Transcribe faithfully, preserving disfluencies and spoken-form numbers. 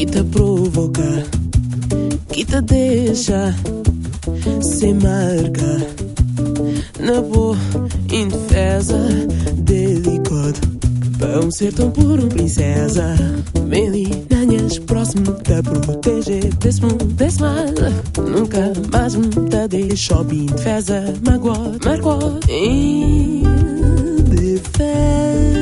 que te provoca, que te deixa sem marca na boa indefesa, delicado para um ser tão puro, princesa. Meninas próximo te proteger desse mundo, desse mal. Nunca mais me te deixo indefesa, magoa, marcou indefesa.